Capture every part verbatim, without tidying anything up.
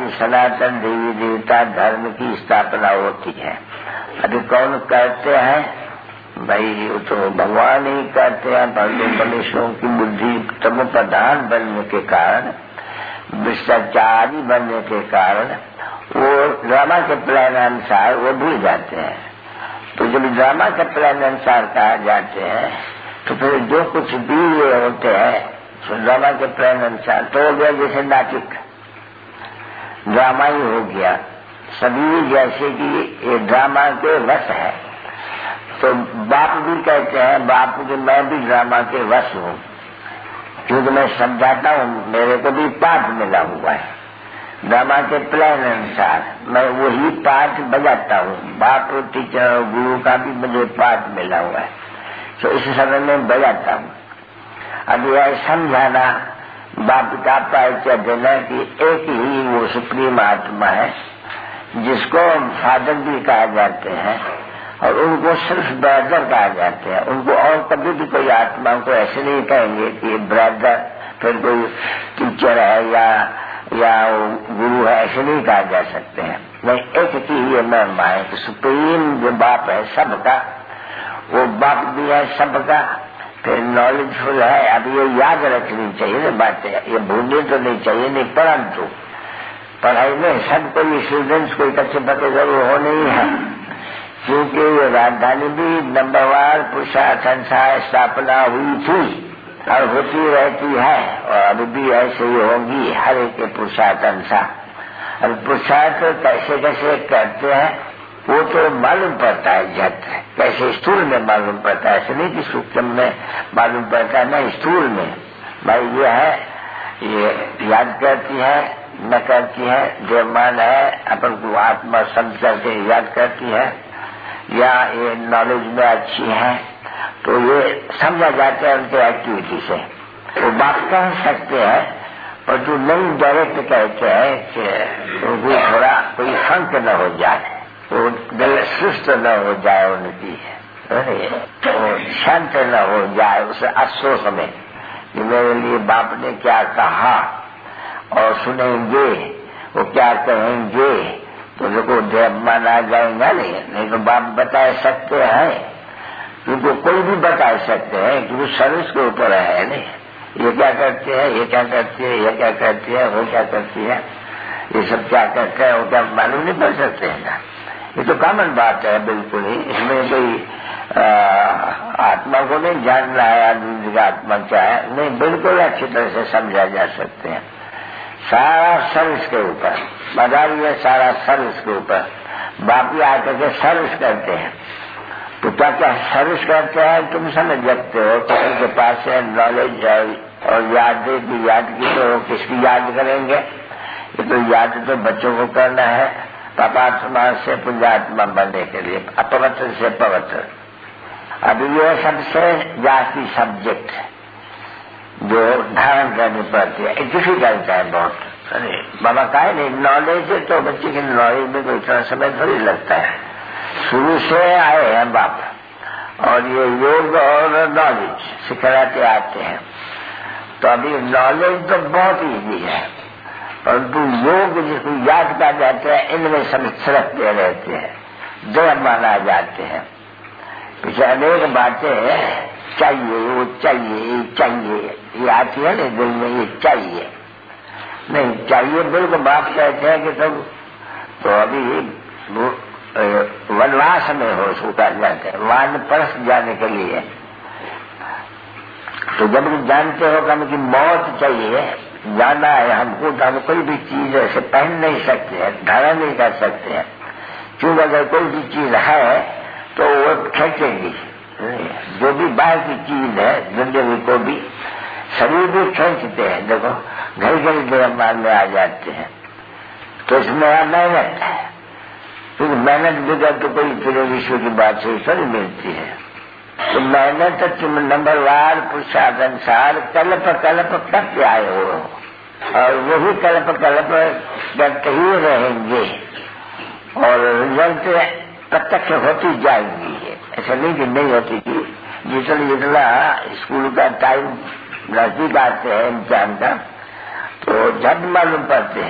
की सनातन देवी देवता धर्म की स्थापना होती है। अभी कौन करते हैं भाई? वो तो भगवान ही करते हैं, परंतु मनुष्यों की बुद्धि तम प्रधान बनने के कारण, भ्रष्टाचारी बनने के कारण वो ड्रामा के प्लान अनुसार वो भूल जाते हैं। तो जब ड्रामा के प्लान अनुसार कहा जाते हैं तो फिर जो कुछ भी ये होते हैं तो ड्रामा के प्लान अनुसार तो हो गया जैसे नाटक, ड्रामा ही हो गया सभी, जैसे कि ये ड्रामा के वश है। तो बाप भी कहते हैं, बाप कि मैं भी ड्रामा के वश हूँ, क्योंकि मैं समझाता हूँ, मेरे को भी पाठ मिला हुआ है ड्रामा के प्लान अनुसार, मैं वही पाठ बजाता हूँ। बाप टीचर और गुरु का भी मुझे पाठ मिला हुआ है, तो इस समय में बजाता हूँ। अब यह समझाना बाप का परिचय देना कि एक ही वो सुप्रीम आत्मा है जिसको फादर भी कहा जाते हैं और उनको सिर्फ ब्रदर कहा जाते हैं। उनको और कभी भी कोई आत्मा को ऐसे नहीं कहेंगे कि ब्रदर, फिर कोई टीचर है या या गुरु है, ऐसे नहीं कहा जा सकते हैं। नहीं, एक की ये महिमा है कि सुप्रीम जो बाप है सबका, वो बाप भी है सबका, फिर नॉलेजफुल है। अब ये याद रखनी चाहिए ना बातें, ये भूलनी तो नहीं चाहिए, नहीं परंतु पढ़ाई में सब कोई स्टूडेंट्स को इकट्ठे पते जरूर होने ही है, क्योंकि ये राजधानी भी नंबरवार पुरुषार्थ संसार स्थापना हुई थी और होती रहती है और अभी भी ऐसे ही होगी हर एक के पुरुषार्थ अनुसार। अब पुरुषार्थ कैसे कैसे करते हैं वो तो मालूम पड़ता है झट, कैसे स्थूल में मालूम पड़ता है, ऐसे नहीं कि सूक्ष्म में मालूम पड़ता है, ना स्थूल में। भाई ये है, ये याद करती है न करती है, देवमान है अपन को आत्मा समझ करके याद करती है या ये नॉलेज में अच्छी है, तो ये समझा जाता है उनके एक्टिविटी से। वो बात कह सकते हैं और जो नहीं डायरेक्ट कहते हैं कि उनको थोड़ा कोई फंक न हो जाए, वो दिल सुस्त न हो जाए उनकी, तो शांत न हो जाए उस अफसोस में कि मेरे लिए बाप ने क्या कहा, और सुनेंगे वो क्या कहेंगे तो देखो देव माना जाएगा नहीं। नहीं तो बाप बता सकते हैं, क्योंकि कोई भी बता सकते हैं कि वो सर्विस के ऊपर है नहीं, ये क्या करते हैं, ये क्या करती है, ये क्या करती है, वो क्या करती है, ये सब क्या करते हैं, वो क्या मालूम नहीं पड़ सकते हैं ना। ये तो कॉमन बात है बिल्कुल ही, इसमें कोई आत्मा को नहीं जानना है आदमी का आत्मा क्या है, नहीं, बिल्कुल अच्छी तरह से समझा जा सकते हैं। सारा सर्विस के ऊपर बधाई, सारा सर्विस के ऊपर बाप ही आकर के सर्विस करते हैं। तो क्या क्या सर्विस करते हैं तुम समझ सकते हो, तो उनके पास है नॉलेज और याद की, याद की तो किसकी याद करेंगे, ये तो याद तो बच्चों को करना है पापात्मा से पुण्यात्मा बनने के लिए, अपवित्र से पवित्र। अभी ये सबसे जास्ती सब्जेक्ट जो धारण करनी पड़ती है, डिफिकल्ट है बहुत। अरे बाबा का है नहीं, नॉलेज है तो बच्चे की नॉलेज में कोई इतना समय थोड़ी लगता है, शुरू से आए हैं बाप, और ये योग और नॉलेज सिखाते आते हैं। तो अभी नॉलेज तो बहुत ईजी है, परंतु योग जिसको याद कर जाते हैं इनमें सब छिड़कते रहते हैं, दो माना जाते हैं। पीछे अनेक बातें चाहिए, वो चाहिए, चाहिए, ये आती है ना दिल में, ये चाहिए नहीं चाहिए, बिल्कुल बाप कहते हैं कि तुम तो अभी वनवास में हो, छूटा जाते हैं वान परस जाने के लिए। तो जब जानते हो कि हमकी मौत चाहिए, जाना है हमको, तो हम कोई भी चीज ऐसे पहन नहीं सकते हैं, धारण नहीं कर सकते हैं, क्योंकि अगर कोई भी चीज है तो वो खेचेगी। जो भी बाहर की चीज है जिंदगी को भी शरीर भी खींचते हैं, देखो घर घर देवमान में आ जाते हैं, तो इसमें मेहनत है, क्योंकि मेहनत बगैर तो कोई पूरे विश्व की बात से थोड़ी मिलती है। तो मेहनत तुम नंबरवार पुरुषार्थ अनुसार कल्प कल्प करते आए हो, और वही कल्प कल्प करते ही रहेंगे, और रिजल्ट प्रत्यक्ष होती जाएगी। ऐसा नहीं कि नहीं होती थी, जितना जितना स्कूल का टाइम नजदीक आते हैं इम्तिहान का, तो झट मालूम पड़ते हैं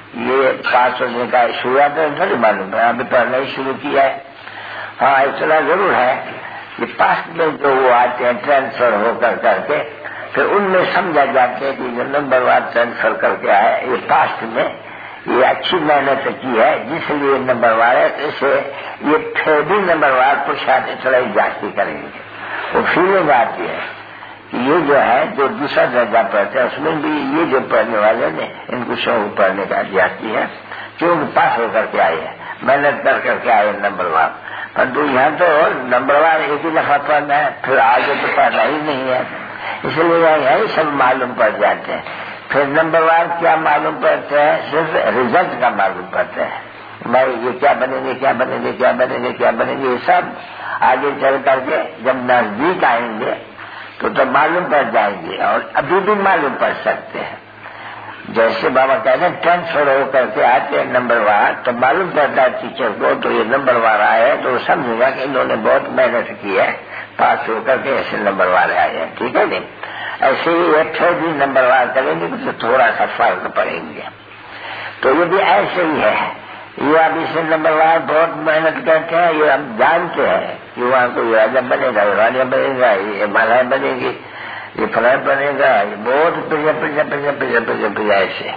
ये पास होने का शुरुआत तो थोड़ी मालूम है, अभी पढ़ना ही शुरू किया है। हाँ इतना जरूर है कि पास्ट में जो वो आते हैं ट्रांसफर होकर करके, फिर उनमें समझा जाते हैं कि जो नंबर वार ट्रांसफर करके आए ये पास्ट में ये अच्छी मेहनत की है जिसलिए नंबर वार है, तो इसे ये फिर भी नंबर वार पुरुषार्थ थोड़ा ही जास्ती करेंगे। वो फीलिंग आती है कि ये जो है जो दूसरा दर्जा पढ़ते हैं उसमें भी ये जो पढ़ने वाले ने इनको शौक पढ़ने का जाती है क्योंकि पास होकर के आए हैं, मेहनत कर करके आए नंबर वार। परंतु यहाँ तो नंबर वार एक ही दफा पढ़ना है, फिर आगे तो पढ़ना ही नहीं है, इसलिए यही सब मालूम पड़ जाते हैं। फिर नंबर वार क्या मालूम पड़ते हैं, सिर्फ रिजल्ट का मालूम पड़ता है। भाई ये क्या बनेंगे क्या बनेंगे क्या बनेंगे क्या बनेंगे, ये सब आगे चल करके जब नजदीक आएंगे तो तो मालूम पड़ जाएंगे, और अभी भी मालूम पड़ सकते हैं। जैसे बाबा कहते हैं ट्रांसफर होकर के आते हैं नंबर वार, तो मालूम पड़ता है टीचर को तो ये नंबर वार आए तो वो समझेगा कि इन्होंने बहुत मेहनत की है, पास होकर के ऐसे नंबर वार आए हैं। ठीक है नहीं, ऐसे ही एक फिर भी नंबर वार करेंगे तो थोड़ा सा फर्क पड़ेंगे। तो ये भी ऐसे ही है, ये अब इसे नंबर वार बहुत मेहनत करते हैं, ये हम जानते हैं कि वहाँ कोई राजा बनेगा, राजा बनेगा, ये मालाएं बनेगी, ये फलाए बनेगा, ये बहुत प्रजा प्रजा प्रजा प्रजा प्रजा प्रजा ऐसे।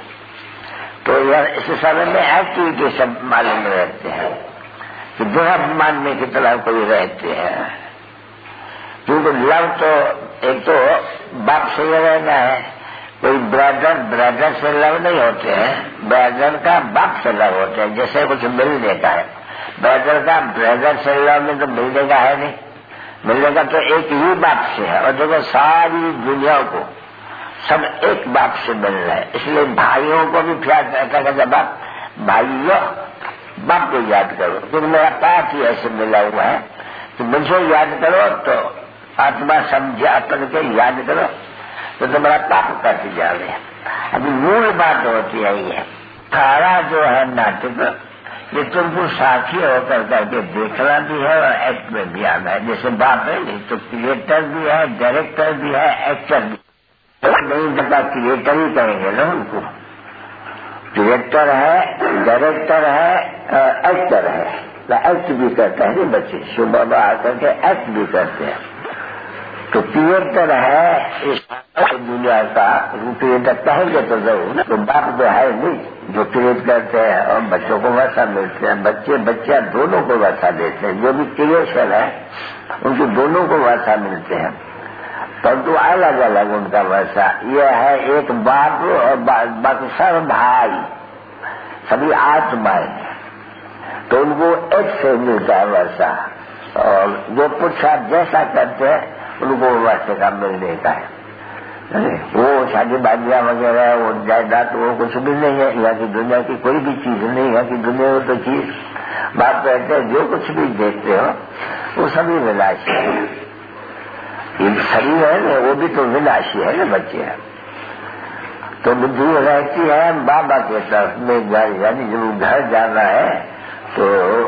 तो यार इस समय में एक्टिविटी सब मालूम रहते हैं कि बुरा मानने की तरह कोई रहते हैं, क्योंकि लव तो एक तो बाप से ये रहना है, कोई ब्रदर ब्रदर से लव नहीं होते हैं, ब्रदर का बाप से लव होते हैं। जैसे कुछ मिलने का है, ब्रदर का ब्रदर से लव में तो मिलने का है नहीं, मिलने का तो एक ही बाप से है। और देखो सारी दुनिया को सब एक बाप से मिल रहा है, इसलिए भाइयों को भी प्यार करता कहता बाप भाइयों बाप को याद करो, क्योंकि मेरा पाप ही ऐसे मिला हुआ है कि मुझे याद करो तो आत्मा समझे अपन के याद करो तो तुम्हारा पाप करते जा रहे हैं। अभी मूल बात होती है ये सारा जो है नाटक ये तुमको साथी होकर करके देखना भी है और एक्ट में भी आना है। जैसे बाप है नहीं तो क्रिएटर भी है, डायरेक्टर भी है, एक्टर भी नहीं, पता क्रिएटर ही कहेंगे ना उनको। क्रिएटर है, डायरेक्टर है, एक्टर है, तो एक्ट भी करते हैं बच्चे सुबह बाबा आकर के एक्ट भी करते हैं। तो क्रिएटर है इस दुनिया का, क्रिएटर कहेंगे तो जरूर, तो बाप जो है नहीं जो क्रिएट करते हैं और बच्चों को वैसा मिलते हैं, बच्चे बच्चा दोनों को वैसा देते हैं। जो भी क्रिएशन है उनके दोनों को वैसा मिलते हैं, परंतु अलग अलग उनका वैसा। यह है एक बाप और बाकी सब भाई, सभी आत्माएं, तो उनको एक से मिलता है वैसा। और जो पुरुषार्थ जैसा करते हैं उनको वैसे का मिलने का है। वो शादी बाजियां वगैरह वो जायदाद वो कुछ भी नहीं है, यहाँ की दुनिया की कोई भी चीज नहीं है कि दुनिया तो चीज बात कहते हैं जो कुछ भी देखते हो वो सभी विलासी है। ये शरीर है ना वो भी तो विलासी है ना बच्चे। तो बुद्धि रहती है बाबा के तरफ में, यानी जब घर जाना है तो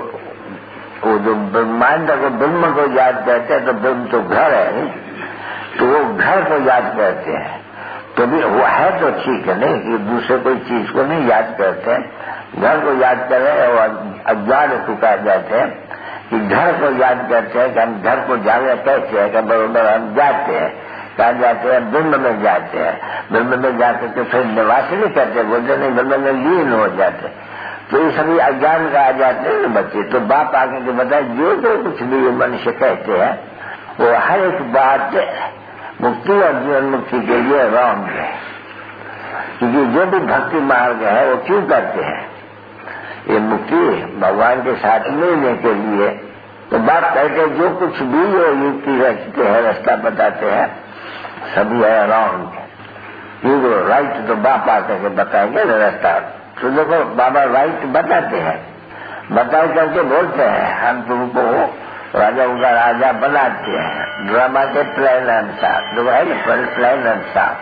वो जो ब्रह्मांड को ब्रह्म को याद करते हैं तो ब्रह्म तो घर है, तो वो घर को याद करते हैं। तो भी वो है तो ठीक है नहीं कि दूसरे कोई चीज को नहीं याद करते हैं, घर को याद करें और अज्ञान को कहा जाते हैं कि घर को याद करते हैं कि हम घर को जाने कैसे है कि बरोबर हम जाते हैं, कहा जाते हैं ब्रह्म में जाते हैं, ब्रह्म में जाकर के फिर निवास नहीं करते, बोलते नहीं ब्रह्म में लीन हो जाते। तो ये सभी अज्ञान का आ जाते हैं बच्चे। तो बाप आके के बताए जो जो कुछ भी मनुष्य कहते हैं वो हर एक बात मुक्ति और जीवन मुक्ति के लिए रॉन्ग है, क्योंकि जो भी भक्ति मार्ग है वो क्यों करते हैं, ये मुक्ति भगवान के साथ मिलने के लिए। तो बाप कहते हैं जो कुछ भी ये युक्ति रचते हैं, रास्ता बताते हैं, सभी है रॉन्ग। क्योंकि राइट तो बाप आकर के बताएंगे ना रास्ता। तो देखो बाबा राइट बताते हैं, बता करके बोलते हैं हम तुमको राजा उनका राजा बनाते हैं, ड्रामा के प्लान अनुसार, जो है ना प्लान अनुसार।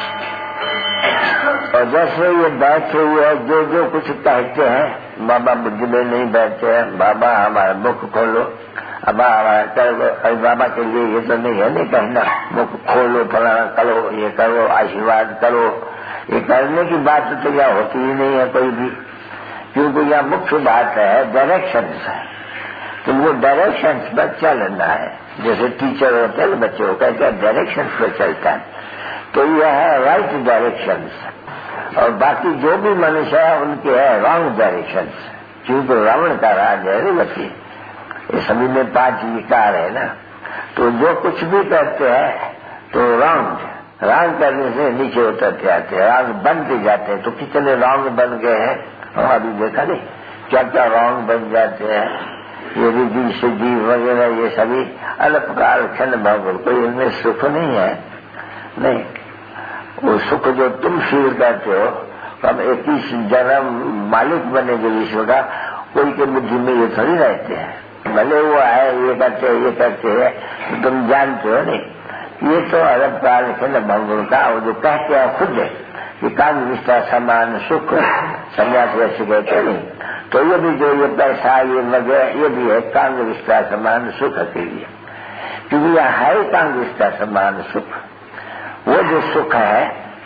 और जैसे ये बैठे हुए जो जो कुछ कहते हैं बाबा बुद्धि में नहीं बैठते हैं, बाबा हमारा मुख खोलो, अब हमारा करो, अरे बाबा के लिए ये तो नहीं है नहीं कहना मुख खोलो, फलाना करो, ये करो, आशीर्वाद करो, ये करने की बात तो यहाँ होती ही नहीं है कोई भी, क्योंकि यहाँ मुख्य बात है डायरेक्शंस है। तो वो डायरेक्शंस पर चलना है। जैसे टीचर होते हैं बच्चे को कहते हैं डायरेक्शंस पर चलता है, तो यह है राइट डायरेक्शंस, और बाकी जो भी मनुष्य है उनके है रॉन्ग डायरेक्शंस, क्योंकि रावण का राज है बच्चे, ये सभी में पांच विकार है ना। तो जो कुछ भी करते हैं तो रॉन्ग रॉन्ग करने से नीचे उतरते आते हैं, रॉन्ग बनते जाते हैं। तो कितने रॉन्ग बन गए हैं हम अभी देखा नहीं, क्या क्या रॉन्ग बन जाते हैं। ये रिद्धि सिद्धि वगैरह ये सभी अल्पकाल क्षण भंगुर, कोई इनमें सुख नहीं है। नहीं, वो सुख जो तुम फील करते हो, हम इक्कीस जन्म मालिक बनेंगे विश्व का, कोई के बुद्धि में ये थोड़ी रहते हैं। भले वो है ये करते ये करते हैं, तो तुम जानते हो नहीं। ये तो अल्पकाल क्षण भंगुर का वो जो कहते हैं खुद है कि कांग विस्तार समान सुख संन्यास वैसे कहते नहीं। तो ये भी जो ये पैसा ये वगैरह ये भी है कांग विस्तार समान सुख के लिए, क्योंकि यह है कांग विस्तार समान सुख। वो जो सुख है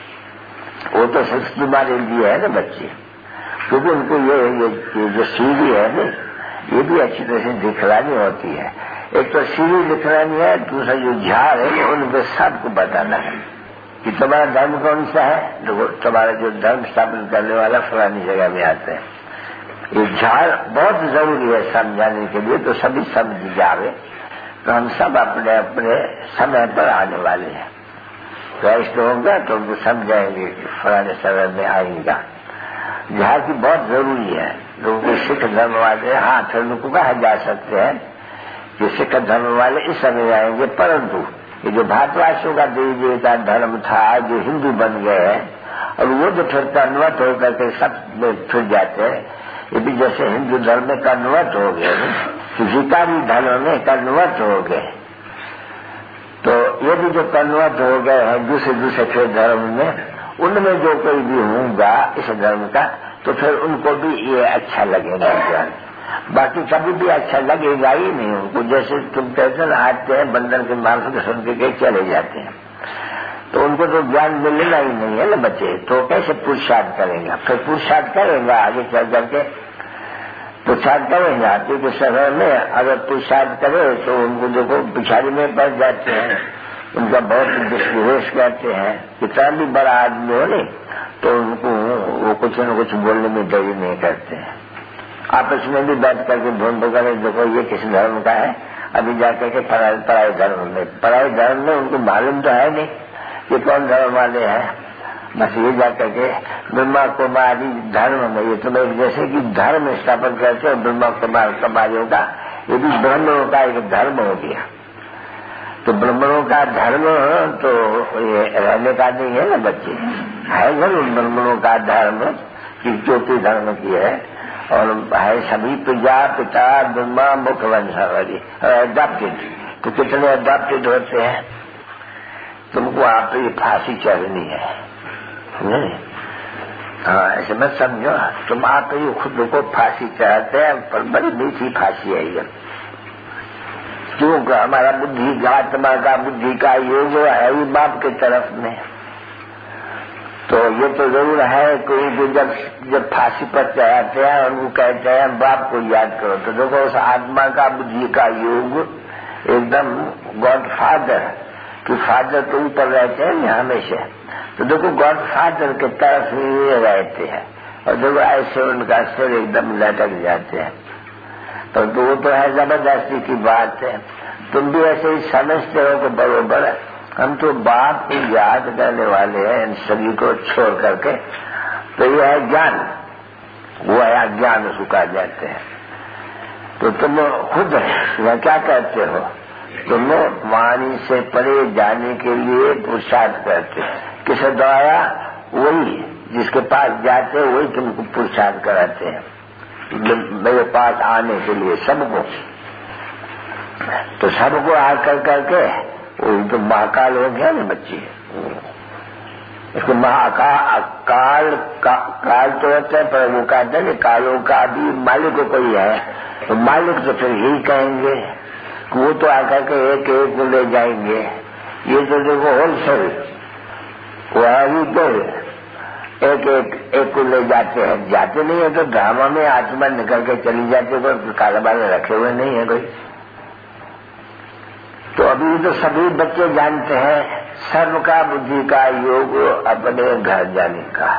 वो तो सुख तुम्हारे लिए है ना बच्चे, क्योंकि उनको ये, ये, ये जो सीढ़ी है ना ये भी अच्छी तरह से दिखलानी होती है। एक तो सीढ़ी दिखलानी है, दूसरा जो झाड़ है उनको सबको बताना है कि तुम्हारा धर्म कौन सा है। देखो तुम्हारा जो धर्म स्थापन करने वाला फलानी जगह में आता है। ये झाड़ बहुत जरूरी है समझाने के लिए, तो सभी समझ जावे तो हम सब अपने अपने समय पर आने वाले हैं। वैष्णव होगा तो उनको समझाएंगे कि फलाने समय में आएगा। झाड़ की बहुत जरूरी है। लोगों सिख धर्म वाले हाँ फिर उनको कहा जा सकते हैं कि सिख धर्म वाले इस समय आएंगे, परंतु ये जो भारतवासियों का देवी देवता धर्म था जो हिंदू बन गए हैं, और वो जो फिर कन्वर्ट होकर के सब में फिर जाते हैं, ये भी जैसे हिंदू धर्म में कन्वर्ट हो गए, विकारी धर्म में कन्वर्ट हो गए। तो ये भी जो कन्वर्ट हो गए हैं दूसरे दूसरे फिर धर्म में, उनमें जो कोई भी होगा इस धर्म का, तो फिर उनको भी ये अच्छा लगेगा ज्ञान। बाकी कभी भी अच्छा लगेगा ही नहीं उनको। जैसे तुम कहते ना आते हैं बंदर के मार्फत सुन के चले जाते हैं, तो उनको तो ज्ञान मिलना ही नहीं है ना बच्चे, तो कैसे पुरुषार्थ करेंगे। फिर पुरुषार्थ करेंगे आगे चल करके, पुरुषार्थ करेंगे आते के समय में अगर पुरुषार्थ करे तो उनको देखो पिछाड़ी में पड़ जाते हैं, उनका बहुत दुष्विवेश करते हैं। कितना भी बड़ा आदमी हो नहीं तो उनको वो कुछ न कुछ बोलने में देरी नहीं करते हैं। आपस में भी बैठ करके ढूंढ करें देखो ये किस धर्म का है, अभी जाकर के पराई पराई धर्म में पराई धर्म में उनको मालूम तो है नहीं कि कौन धर्म वाले हैं। बस ये जाकर के ब्रह्मा कुमारी धर्म में, ये तो एक जैसे कि धर्म स्थापन करते हैं ब्रह्मा कुमार कुमारियों का, ये भी ब्राह्मणों का एक धर्म हो गया। तो ब्राह्मणों का धर्म तो ये रहने का नहीं है ना बच्चे, है जरूर ब्राह्मणों का धर्म कि ज्योति धर्म की है, और है सभी प्रजा पिता ब्रह्मा मुख वंशावली अडॉप्टेड। तो कितने अडॉप्टेड होते हैं। तुमको आप ये फांसी चढ़नी है नहीं, हाँ ऐसे मत समझो। तुम आप ही खुद को फांसी चढ़ाते हैं, पर बड़ी मीठी फांसी है ये, क्योंकि हमारा बुद्धि का आत्मा का बुद्धि का योग है ही बाप की तरफ में। तो ये तो जरूर है कोई जब जब फांसी पर चढ़ाते हैं और वो कहते हैं बाप को याद करो, तो देखो उस आत्मा का बुद्धि का योग एकदम गॉड फादर कि फादर तो ऊपर रहते हैं ना हमेशा, तो देखो गॉड फादर के तरफ ही रहते हैं, और देखो ऐसे उनका सिर एकदम लटक जाते हैं। तो, तो वो तो है जबरदस्ती की बात है। तुम भी ऐसे ही समझते हो कि बरोबर हम तो बाप को याद करने वाले हैं इन सभी को छोड़ करके, तो यह है ज्ञान, वो है अज्ञान उसको कहा जाते हैं। तो तुम खुद वह क्या करते हो, तुम वाणी से परे जाने के लिए पुरुषार्थ करते हो। किसे द्वारा, वही जिसके पास जाते हो वही तुमको पुरुषार्थ कराते हैं मेरे पास आने के लिए सबको। तो सबको आकर करके वो तो महाकाल हो गया ना बच्चे, इसको महाकाल काल का, काल तो होता है, पर वो कहते हैं कालों का भी मालिक कोई है, तो मालिक तो फिर यही कहेंगे, वो तो आकर के एक एक को ले जाएंगे। ये तो देखो होलसेल वो है, एक एक एक को ले जाते हैं, जाते नहीं है तो ड्रामा में आत्मा निकल के चली जाती है, कोई काले बाले रखे हुए नहीं है कोई। तो अभी तो सभी बच्चे जानते हैं सर्व का बुद्धि का योग अपने घर जाने का,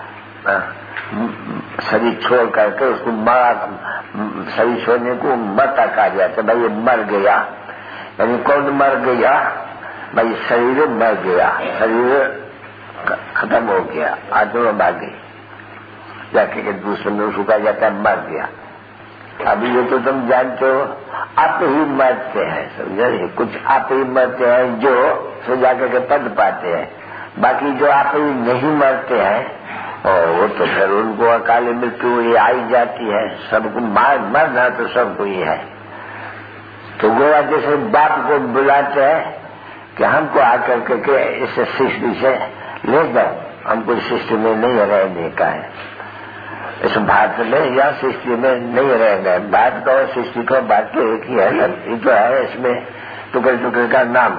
शरीर छोड़ करके उसको मरा, शरीर छोड़ने को मरता कहा जाता है। भाई ये मर गया, यानी कौन मर गया? भाई शरीर मर गया, शरीर खत्म हो गया, आत्मा भाग गई, जाके दूसरे में सुखा जाता है, मर गया। अभी ये तो तुम जानते हो आप ही मरते हैं, समझे? कुछ आप ही मरते हैं जो सो जाकर के पद पाते हैं, बाकी जो आप ही नहीं मरते हैं और वो तो फिर उनको अकाली मृत्यु ये आई जाती है। सबको मार मरना तो सबको ही है। तो गोवा जैसे बाप को बुलाते हैं कि हमको आकर के इस सृष्टि से ले जाओ, हमको सृष्टि में नहीं रहने का है, इस भारत में या सृष्टि में नहीं रहना है। भारत का और सृष्टि का बात तो एक ही है, ये तो है इसमें टुकड़े टुकड़े का नाम।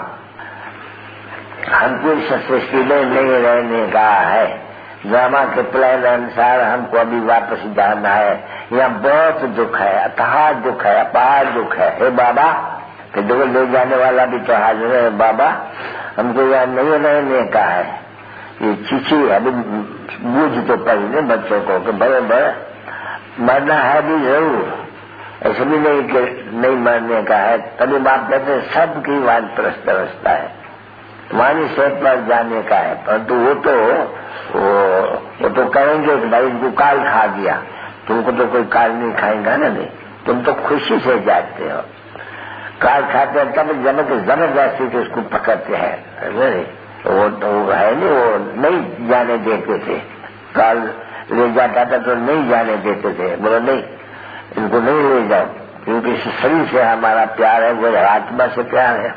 हमको इस सृष्टि में नहीं रहने का है, ड्रामा के प्लान अनुसार हमको अभी वापस जाना है। यहाँ बहुत दुख है, अथाह दुख है, अपार दुख है। हे बाबा, कि देखो ले जाने वाला भी तो हाजिर है, बाबा हमको यहाँ नहीं रहने का है। ये चीची अभी बूझ तो पड़ी ने बच्चों को कि बड़े बड़े मरना है भी जरूर, ऐसे भी नहीं कि नहीं मरने का है। तभी बाप कहते सबकी वानप्रस्थ अवस्था है, तुम्हारी सेहत पर जाने का है। परंतु वो तो वो, वो तो कहेंगे कि भाई इनको काल खा गया, तुमको तो कोई काल नहीं खाएगा ना, नहीं, तुम तो खुशी से जाते हो। काल खाते हैं तब जब जबरदस्ती से उसको पकड़ते हैं, वो तो है नहीं, वो नहीं जाने देते थे। काल ले जाता था तो नहीं जाने देते थे, बोलो नहीं इनको नहीं ले जाओ, क्योंकि इस शरीर से हमारा प्यार है, वो आत्मा से प्यार है।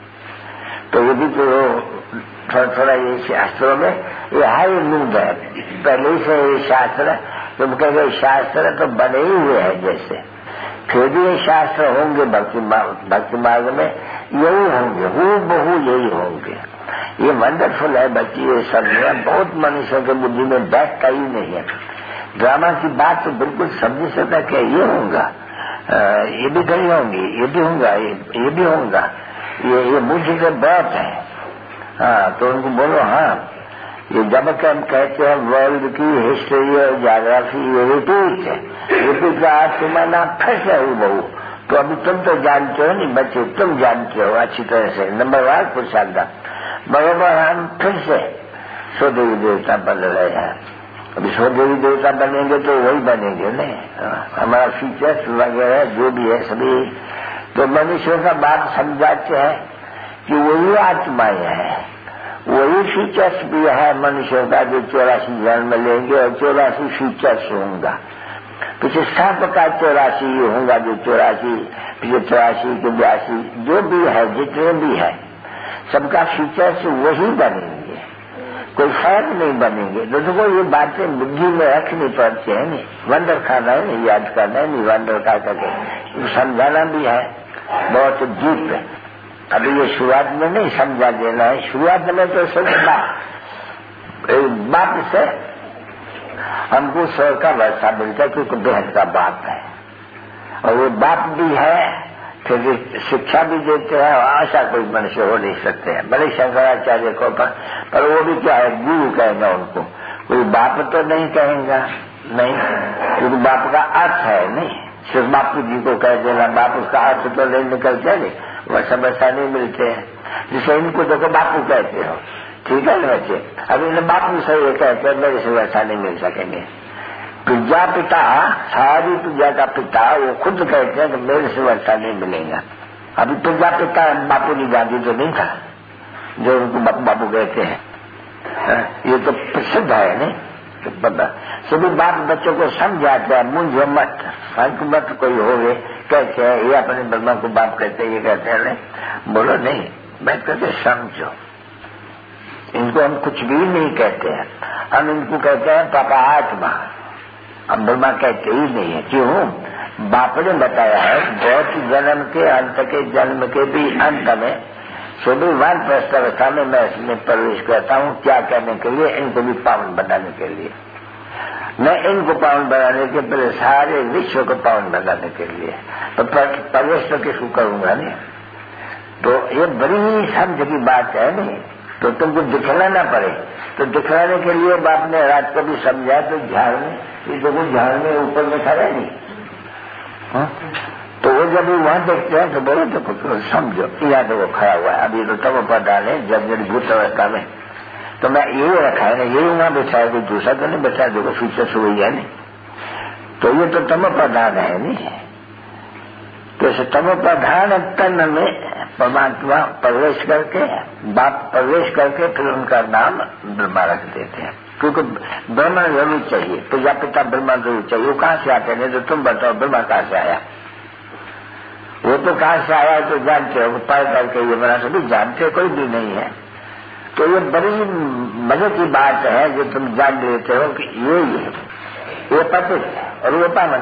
तो ये भी तो थोड़ा थोड़ा ये शास्त्रों में ये है मूड है, पहले से ये शास्त्र तुम कह गए शास्त्र तो बने ही हुए हैं जैसे, फिर भी ये शास्त्र होंगे भक्ति भक्ति मार्ग में यही होंगे, हूँ बहु यही होंगे। ये वंडरफुल है बच्ची, ये सब में बहुत मनुष्यों के बुद्धि में बैठता ही नहीं है। ड्रामा की बात तो बिल्कुल समझ सकता क्या ये होगा, ये भी गई होंगी, ये भी होगा, ये, ये भी होगा, ये ये बुद्धि के बहुत है। हाँ तो उनको बोलो हाँ, ये जब कि हम कहते हैं वर्ल्ड की हिस्ट्री और ज्योग्राफी ये रिपीट है, रिपीट का आज तुम्हारा फिर से हूँ बहु। तो अभी तुम तो जानते हो नहीं बच्चे, तुम जानते हो अच्छी तरह से, नंबर वन पुरुषार्थ बराबर हम फिर से सौ देवी देवता बन रहे हैं। अभी सौ देवी देवता बनेंगे तो वही बनेंगे नहीं, हमारा फीचर्स वगैरह जो भी है सभी तो मनुष्यों का बात समझाते हैं कि वही आत्माएं है, वही फीचर्स भी है मनुष्यों का जो चौरासी जन्म लेंगे और चौरासी फीचर्स होंगे। पीछे सब का चौरासी होगा, जो चौरासी पीछे चौरासी के बयासी जो भी है जितने भी है सबका फीचर्स वही बनेंगे, कोई फर्क नहीं बनेंगे। दोस्तों ये बातें बुद्धि में रखनी पड़ती है, नहीं वंडर खाना है, नहीं याद करना है, नहीं वंडर खा करके समझाना भी है बहुत डीप है। अभी ये शुरुआत में नहीं समझा देना है, शुरुआत में तो समझना बाप से हमको स्वर का वर्षा मिलता है क्योंकि बेहद का बाप है और वो बाप भी है, फिर शिक्षा भी देते हैं और ऐसा कोई मनुष्य हो नहीं सकते हैं। बड़े शंकराचार्य को पर, पर वो भी क्या है गुरु कहेगा उनको, कोई बाप तो नहीं कहेगा, नहीं क्योंकि बाप का अर्थ है नहीं, सिर्फ बापू जी को कह देना बाप, उसका अर्थ तो नहीं निकलते नहीं, वैसा वैसा नहीं मिलते हैं। जिसे इनको देखो बापू कहते हो, ठीक है ना बच्चे, अब इन्हें बापू से ये कहते हैं मेरे से वैसा नहीं मिल सकेंगे। प्रजा पिता, सारी प्रजा का पिता वो खुद कहते हैं कि मेरे से वैसा नहीं मिलेगा। अभी प्रजा पिता बापू जी गांधी तो नहीं था जो उनको बापू बापू कहते हैं, ये तो प्रसिद्ध है नहीं तो पता। सभी बाप बच्चों को समझाते हैं, मुझे मत फंक मत कोई हो गए कहते हैं, ये अपने ब्रह्मा को बाप कहते हैं, ये कहते हैं नहीं, बोलो नहीं बैठ करके समझो। इनको हम कुछ भी नहीं कहते हैं, हम इनको कहते हैं पापा आत्मा, अब ब्रह्मा कहते ही नहीं है। क्यों? बाप ने बताया है बहुत जन्म के अंत के जन्म के भी अंत में सभी वन प्रस्थ अवस्था में मैं इसमें प्रवेश करता हूँ, क्या करने के लिए? इनको भी पावन बनाने के लिए। न इनको पावन बनाने के पहले सारे विश्व को पावन बनाने के लिए। तो प्रवेश तो किसको करूंगा नहीं। तो ये बड़ी समझ की बात है नहीं। तो तुमको दिखलाना पड़े, तो दिखलाने के लिए बाप ने रात को भी समझाया। तो झाड़ में ये देखो, झाड़ में ऊपर में खड़ा नहीं। हाँ? तो वो जब भी वहां देखते हैं तो बोलो तो कुछ समझो, यहाँ तो वो खड़ा हुआ है, अभी तो तब पर डाले जब जब भूत अवस्था में। तो मैं यही रखा है ना, यही वहां बैठा है, कोई दूसरा तो नहीं बैठा देखो, सूचना सुई है नहीं। तो ये तो तम प्रधान है नहीं। तो इसे तम प्रधान तन में परमात्मा प्रवेश करके, बाप प्रवेश करके फिर उनका नाम ब्रह्मा रख देते हैं। क्योंकि ब्रह्मा जरूर चाहिए, प्रजापिता ब्रह्मा जरूर चाहिए। वो कहाँ से आते हैं? तो तुम बताओ ब्रह्मा कहाँ से आया? वो तो कहाँ से आया तो जानते हो, पढ़ करके ये बना सभी जानते, कोई भी नहीं है। तो ये बड़ी मजे की बात है जो तुम जान लेते हो कि ये ये ये पतित और वो पावन।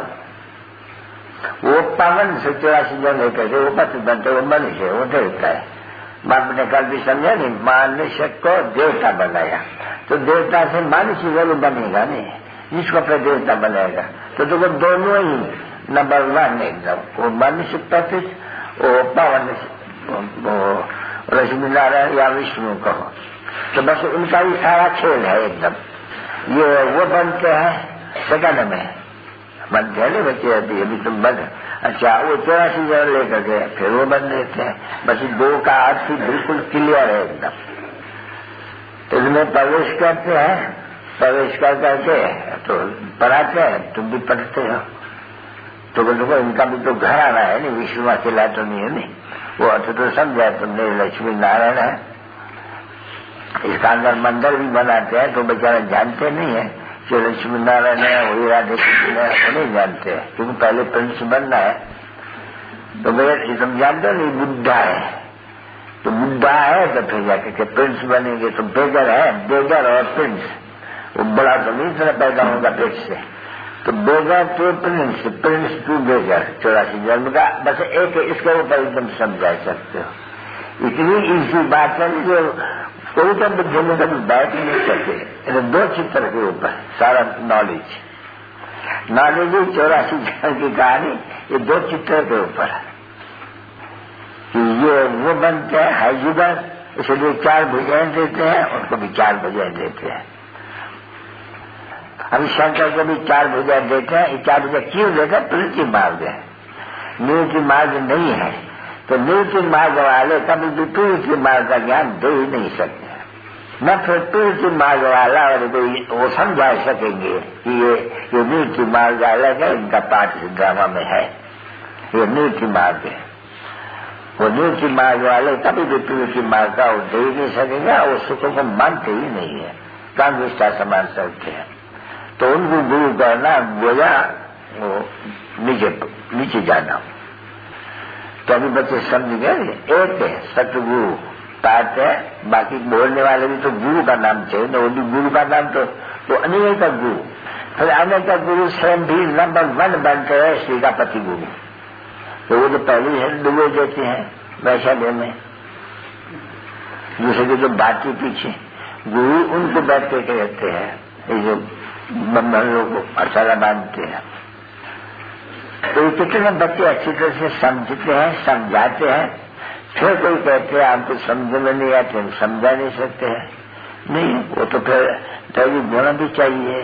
वो पावन से चौरासी जन लेकर के वो पतित बनते, वो मनुष्य, वो देवता है। बाप ने कल भी समझा नहीं, मनुष्य को देवता बनाया तो देवता से मनुष्य जरूर बनेगा नहीं, जिसको फिर देवता बनाएगा। तो देखो दोनों ही नंबर वन एकदम, वो मनुष्य पतित, वो पावन, वो लक्ष्मी नारायण या विष्णु कहो। तो बस उनका ही सारा खेल है एकदम। ये वो बनते हैं सेकंड में, बनते हैं बच्चे अभी अभी तुम बन। अच्छा, वो चौरासी जन लेकर के फिर वो बन देते हैं। बस दो का अर्थ ही बिल्कुल क्लियर है एकदम। इसमें प्रवेश करते हैं, प्रवेश कर करके तो पढ़ाते हैं, तुम भी पढ़ते हो। तो देखो इनका भी तो घर आना है नहीं, विष्णु अकेला तो नहीं है नहीं। वो अर्थ तो समझा तुमने, लक्ष्मी नारायण है। इसका अंदर मंदिर भी बनाते हैं तो बेचारे जानते नहीं है जो लक्ष्मी नारायण है, वही राधे कृष्ण है, वो नहीं जानते हैं क्योंकि पहले प्रिंस बनना है। तो भैया तुम जानते हो नहीं, बुद्धा है तो बुद्धा है तो फिर जाके के प्रिंस बनेंगे। तो बेगर है, बेगर और प्रिंस, वो बड़ा तो नहीं तरह पैदा होगा पेट से। तो beggar to prince, prince to beggar, चौरासी जन्म का बस एक इसके ऊपर एकदम समझा सकते हो। इतनी इजी बात है जो कोई तो बुद्धि में कभी बैठ नहीं सकते। दो चित्र के ऊपर सारा नॉलेज नॉलेज ही चौरासी जन्म की कहानी, ये दो चित्र के ऊपर है कि ये वो बनते हैं हाइजुगर, इसलिए चार भुजाएं देते हैं, उनको भी चार भुजाएं देते हैं। अभी शंकर को भी चार भुजा देते हैं। ये चार भुजा क्यों देते हैं? प्रवृत्ति मार्ग है, निवृत्ति मार्ग नहीं है। तो निवृत्ति मार्ग वाले कभी भी प्रवृत्ति मार्ग का ज्ञान दे ही नहीं सकते। न फिर प्रवृत्ति मार्ग वाला और वो समझा सकेंगे कि ये ये निवृत्ति मार्ग अलग है, इनका पाठ ड्रामा में है, ये निवृत्ति मार्ग है। वो निवृत्ति मार्ग वाले कभी भी प्रवृत्ति मार्ग का दे ही नहीं सकेगा, वो सुखों को मानते ही नहीं है, कांग्रेस समान सकते हैं। तो उनको गुरु करना बोला वो नीचे नीचे जाना। तो अभी बच्चे समझ गए, एक है सतगुरु पाठ है, बाकी बोलने वाले भी तो गुरु का नाम चाहिए ना, वो भी गुरु का नाम तो, तो अनेक का गुरु। फिर अनेक का गुरु स्वयं भी नंबर वन बनते हैं श्री का पति गुरु। तो वो जो पहली है डुबे देते हैं वैशाली में, दूसरे के जो बाकी पीछे गुरु उनको बैठ के कहते हैं, ये जो ब्राह्मण लोग अचारा बांधते हैं। तो कितने बच्चे अच्छी तरह से समझते हैं, समझाते हैं। फिर कोई कहते हैं आपको समझ में नहीं आते, हम समझा नहीं सकते हैं। नहीं, वो तो फिर दैविक गुण भी चाहिए।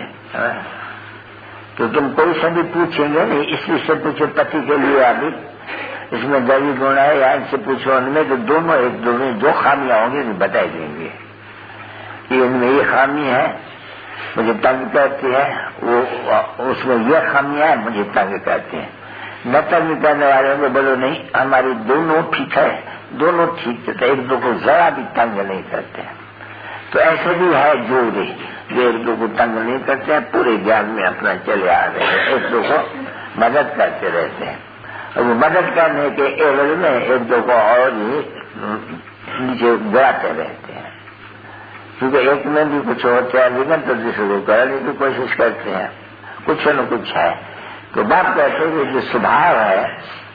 तो तुम कोई से भी पूछेंगे नहीं, इसलिए से पूछो पति के लिए अभी इसमें दैविक गुण है या इनसे पूछो उनमें, तो दोनों एक दोनों जो खामियां होंगी बताई देंगे कि इनमें ये खामी है मुझे तंग करती है, वो उसमें यह खामियां है मुझे तंग करती है। न तंग करने वाले को बोलो नहीं हमारी दोनों ठीक है, दोनों ठीक है, एक दो को जरा भी तंग नहीं करते हैं। तो ऐसे भी है जोड़े जो एक दो को तंग नहीं करते हैं, पूरे ज्ञान में अपना चले आ रहे हैं, एक दो को मदद करते रहते हैं। और वो मदद करने के एवज में एक दो को और ही नीचे गिराते रहते हैं, क्योंकि एक में भी कुछ होता है लेकिन तो दूसरे को करने की कोशिश करते हैं, कुछ न कुछ है। तो बात कहते हैं कि जो स्वभाव है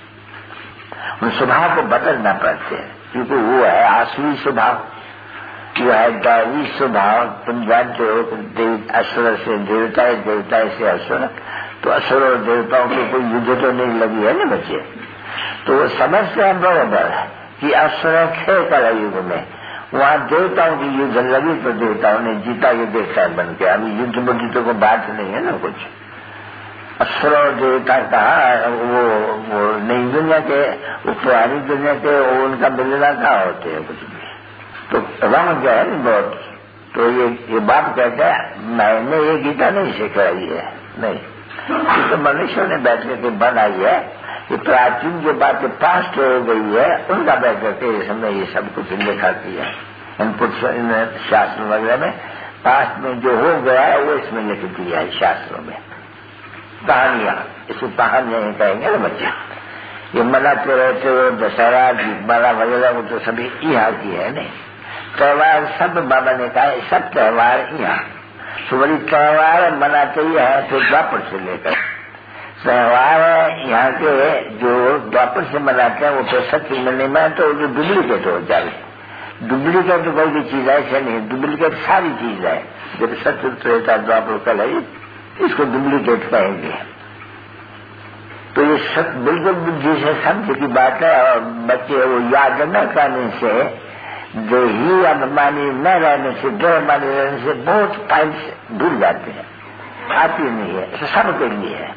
उन स्वभाव को बदलना पड़ते हैं, क्योंकि वो है आसुरी स्वभाव। कि वह दैवी स्वभाव, तुम जानते हो कि असुर से देवता है, देवता से असुर, तो असुर और देवताओं की कोई युद्ध तो नहीं लगी है ना बच्चे। तो वो समझते हैं बराबर कि असुर खेल कर युग में वहां देवताओं की युद्ध लगी तो देवताओं ने जीता, ये देवता बन के। अभी युद्ध बुद्ध को बात नहीं है ना कुछ। असुर और देवता कहा वो वो नई दुनिया के, वो पुरानी दुनिया के, वो उनका मिलना कहाँ होते हैं कुछ भी। तो रंग जो है ना बहुत, तो ये ये बात कहता है मैंने ये गीता नहीं सिखाई है, नहीं, ये तो मनुष्यों ने बैठ करके बनाई है। ये प्राचीन जो बातें पास्ट हो गई है उनका बैठ करके इसमें ये सब कुछ लिखा किया है। इनपुट इन शास्त्र वगैरह में पास्ट में जो हो गया है वो इसमें लिख दिया है शास्त्रों में। कहानियां, इसको कहानियां ही कहेंगे ना बच्चे। ये मनाते रहते हो दशहरा, दीपमाला वगैरह, वो तो सभी यहाँ की है नहीं। त्योहार सब बाबा ने कहा सब त्योहार यहाँ, तो बड़ी त्योहार मनाते ही है। तो द्वापर से लेकर त्योहार यहाँ के जो द्वापर से मनाते हैं वो तो सत्य में नहीं मानते, तो जो डुप्लीकेट हो जाए। डुप्लीकेट तो कोई भी चीज ऐसे नहीं, डुप्लीकेट सारी चीज है। जब सत्य त्रेता द्वापर कल है, इसको डुप्लीकेट कहेंगे। तो ये सब बिल्कुल बुद्धि से समझ की बात है। और बच्चे वो याद न करने से, देही अभिमानी न रहने से, देहमानी रहने से बहुत पॉइंट्स भूल जाते हैं, आती नहीं है। ऐसा सबके लिए है,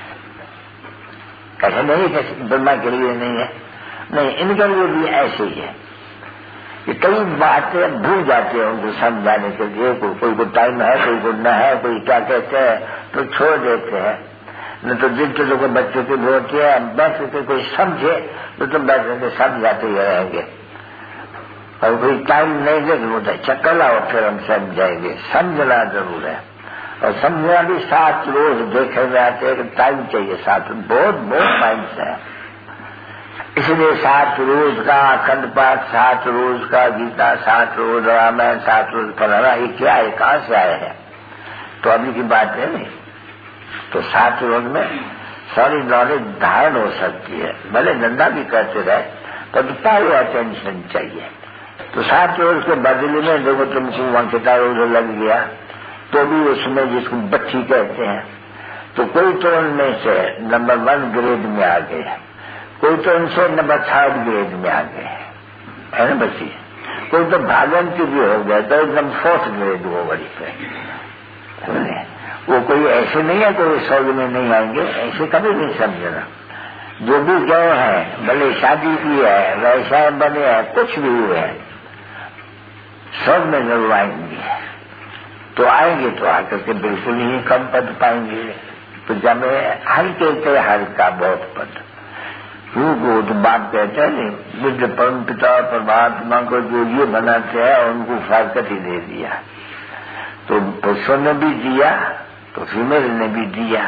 ऐसे नहीं कि ब्रह्मा के लिए नहीं है, नहीं, इनके लिए भी ऐसे ही है। ये कई बातें भूल जाते हैं उनको समझाने के लिए। को, कोई को टाइम है, कोई को न है, कोई क्या कहते हैं तो छोड़ देते हैं। न तो जिनके लोगों बच्चों की बोलते हैं बैठ के कोई समझे तो तुम बैठ के समझाते ही रहेंगे। और कोई टाइम नहीं दे तो बोलते चक्कर लाओ फिर हम समझाएंगे। समझना जरूर है, और समझना भी सात रोज देखे में आते हैं। टाइम चाहिए सात, बहुत बहुत टाइम है। इसलिए सात रोज का अखंड पाठ, सात रोज का गीता, सात रोज रामायण, सात रोज फलाना, ये क्या है, कहाँ से आए हैं? तो अभी की बात है नहीं। तो सात रोज में सारी नॉलेज धारण हो सकती है। भले धंधा भी करते रहे पर पाई अटेंशन चाहिए। तो सात रोज के बदले में देखो तुमको वंकिता रोज लग गया तो भी उसमें जिसको बच्ची कहते हैं, तो कोई तो उनमें से नंबर वन ग्रेड में आ गए, कोई तो उनसे नंबर थर्ड ग्रेड में आ गए, है ना बच्ची। कोई तो भागवंती भी हो गया तो एकदम फोर्थ ग्रेड हो गई है। वो कोई ऐसे नहीं है कोई स्वर्ग में नहीं आएंगे, ऐसे कभी नहीं समझना। जो भी गए हैं, भले शादी की है, व्यवसाय बने हैं, कुछ भी हुए हैं, स्वर्ग में जरूर आएंगे। तो आएंगे तो आकर के बिल्कुल ही कम पद पाएंगे। तो जब हल्के थे हल्का बहुत पद, वो तो बात कहते हैं नहीं, बुद्ध परम पिता परमात्मा को जो ये बनाते हैं उनको फारकत ही दे दिया। तो पुरुषों ने भी दिया तो फीमेल ने भी दिया,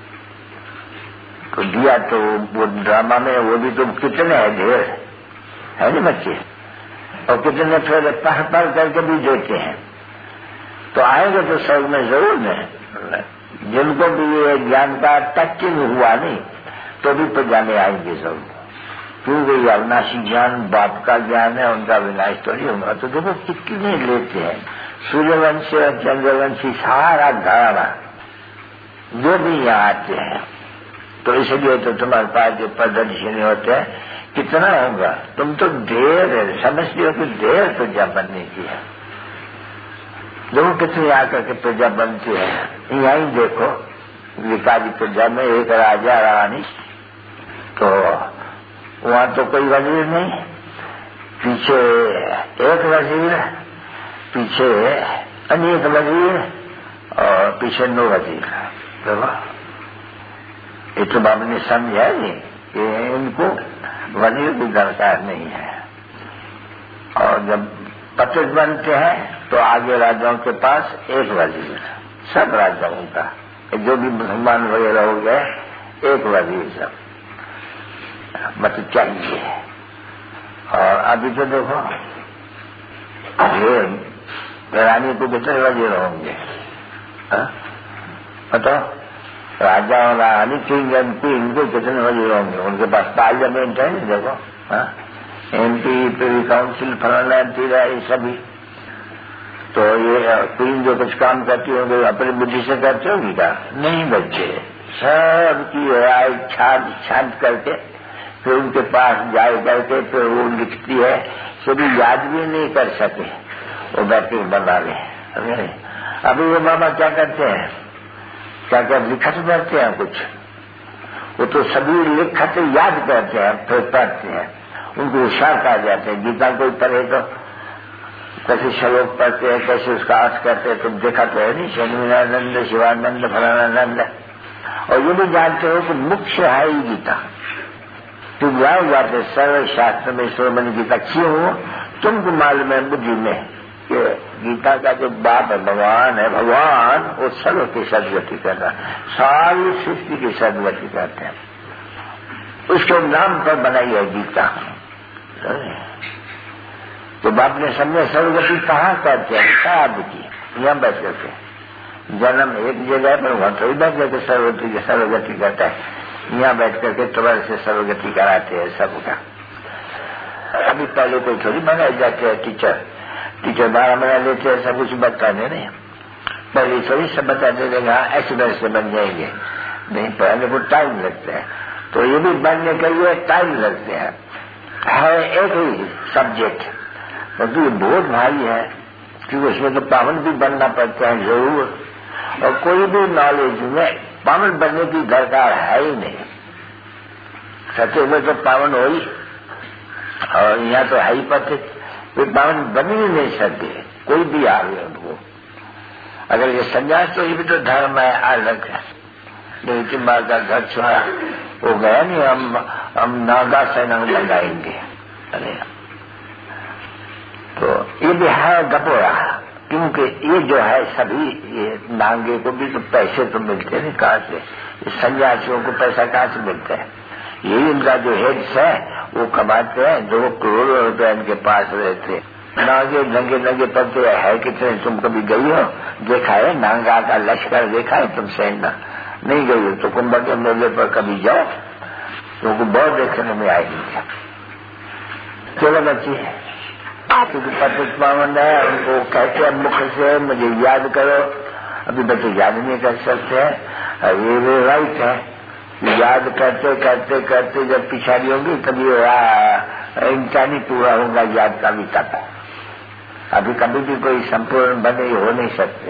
तो दिया तो वो ड्रामा में वो भी तो कितने हैं, ढेर है ना बच्चे, और कितने फिर पढ़ पढ़ करके भी देते हैं। तो आएंगे तो स्वर्ग में जरूर नहीं। जिनको भी ये ज्ञान का टच हुआ नहीं तो भी तो जाने आएंगे जरूर, क्योंकि ये अविनाशी ज्ञान बाप का ज्ञान है, उनका विनाश तो नहीं होगा। तो देखो कितने लेते हैं सूर्यवंशी और चंद्रवंशी सारा घराना जो भी यहाँ आते हैं। तो इसलिए तो तुम्हारे पास जो प्रदर्शनी होते हैं कितना होगा, तुम तो देर समझते हो कि देर प्रजा बनने की है। देखो कितनी आकर के प्रजा बनती है। यही देखो विकाजी प्रजा में एक राजा रानी, तो वहां तो कोई वजीर नहीं, पीछे एक वजीर, पीछे अनेक वजीर और पीछे नौ वजीर। देखो ये तो बाबा ने समझा नहीं कि इनको वजीर की दरकार नहीं है। और जब पतित बनते हैं तो आगे राजाओं के पास एक वजीर, सब राजाओं का, जो भी मुसलमान वगैरह हो गए एक वजीर सब मतलब चाहिए। और अभी तो देखो ये रानी को कितने वजीर होंगे, बताओ, राजा और रानी किंग एंड क्वीन को कितने वजीर होंगे, उनके पास पार्लियामेंट है। देखो एमपी, प्रिवी काउंसिल, फलाना, तीरा, ये सभी तो ये क्वीन जो कुछ काम करती होंगे अपनी बुद्धि से करते होगी क्या? नहीं बच्चे, सब की राय छाट छाट करके फिर उनके पास जाए करके फिर वो लिखती है, कभी याद भी नहीं कर सके वो बैठे बना ले। अभी वो मामा क्या करते हैं, क्या क्या लिखत करते हैं कुछ, वो तो सभी लिखत याद करते हैं फिर पढ़ते हैं, उनको होशियार कहा जाते हैं। गीता कोई पढ़े तो कैसे श्लोक पढ़ते हैं, कैसे उसका अर्थ करते हैं, तुम देखा तो है नहीं, शनिवानंद शिवानंद फलानंद। और ये भी जानते हो कि मुख्य है ही गीता, तुम जाओ जाते सर्व शास्त्र में श्रोमणी गीता क्यों, तुमको मालूम है बुद्धि में कि गीता का जो बाप है भगवान है, भगवान वो सर्व की सदगति कर रहा है, सारी सृष्टि की सदगति करते हैं, उसके नाम पर बनाई है गीता। तो बाप ने समझे सर्वगति कहाँ करते हैं, साध की यहाँ बैठ करके, जन्म एक जगह पर वहां थोड़ी बैठ करके सर्वगति की सर्वगति करता है, यहाँ बैठ करके तुरंत से सर्वगति कराते हैं सबका। अभी पहले कोई थोड़ी बनाए जाते हैं टीचर, टीचर बारह महीना लेते हैं सब कुछ बताने, नहीं पहले थोड़ी सब बताते थे हाँ ऐसे वैसे बन जाएंगे, नहीं पहले को टाइम लगता है। तो ये भी बनने के लिए टाइम लगते हैं, है एक ही सब्जेक्ट, परंतु ये बहुत भारी है क्योंकि उसमें तो पावन भी बनना पड़ता है जरूर, और कोई भी नॉलेज में पावन बनने की दरकार है ही नहीं। सत्य में तो पावन हो ही, और यहाँ तो है ही पते, कोई पावन बन ही नहीं सकते कोई भी आ गए उनको। अगर ये संन्यास तो ये भी तो धर्म है अलग है, लेकिन बार का घर छोड़ा वो गया नहीं, हम हम नागा सेना लगाएंगे। अरे तो ये भी है गपोरा, क्योंकि ये जो है सभी ये नांगे को भी तो पैसे तो मिलते नहीं कहाँ से, इस सन्यासियों को पैसा कहाँ से मिलता है, यही इनका जो हेड्स है वो कमाते हैं, जो करोड़ों रुपए इनके पास रहते। नांगे नंगे नंगे पड़ते है कितने, तुम कभी गई हो, देखा है नांगा का लश्कर देखा है तुम सेना? नहीं गई हो तो कुंभ के मेले पर कभी जाओ, तुमको बहुत देखने में आएगी। चलो बच्ची क्योंकि पतित पावन है, उनको कहते हैं मुख से मुझे याद करो, अभी बच्चे याद नहीं कर सकते हैं, ये भी राइट है, याद करते करते करते जब पिछाड़ी होगी तभी इनका नहीं पूरा होगा याद का भी तक। अभी कभी भी कोई संपूर्ण बने हो नहीं सकते,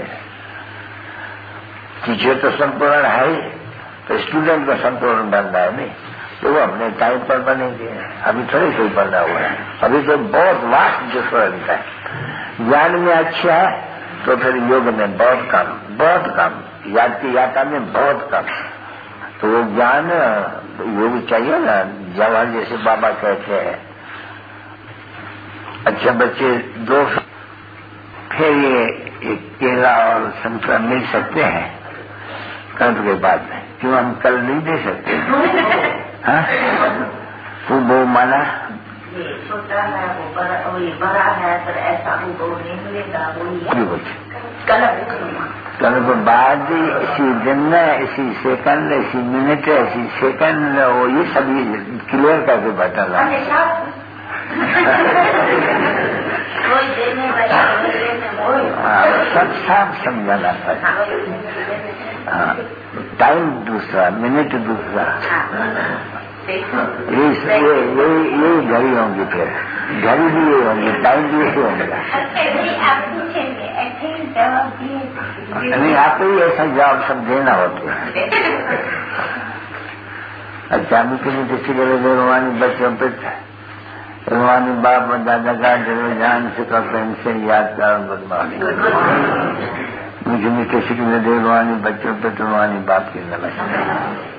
टीचर तो संपूर्ण है ही, तो स्टूडेंट को संपूर्ण बनना है नहीं, तो वो अपने टाइम पर बनेंगे, अभी थोड़ी कोई बना हुआ है, अभी तो बहुत वास्ट डिफरेंस है। ज्ञान में अच्छा है तो फिर योग में बहुत कम, बहुत कम, याद की यात्रा में बहुत कम, तो वो ज्ञान योग चाहिए ना। जवान जैसे बाबा कहते हैं, अच्छा बच्चे दो फिर ये केला और संतरा मिल सकते हैं कर्म के बाद में, क्यों हम कल नहीं दे सकते? हाँ वो वो माना छोटा है वो बड़ा, वो बड़ा है पर ऐसा वो नहीं मिलेगा, वो कल के बाद इसी दिन इसी सेकंड इसी मिनट इसी सेकंड वो ये सभी क्लियर करके बताना। सब साफ समझाना पड़ता, हाँ टाइम दूसरा मिनट दूसरा, ये यही घड़ी होंगी, फिर घड़ी भी ये होंगी, टाइम भी यही होगा। नहीं आपको ही ऐसा जवाब सब देना होता है। अच्छा मुझे किसी रूहानी बच्चों पे रूहानी बाप और दादा का जरूर जान से का पेंशन याद कर बदमाश मुझे किसी के रूहानी बच्चों पे तो रूहानी बाप की नमस्ते।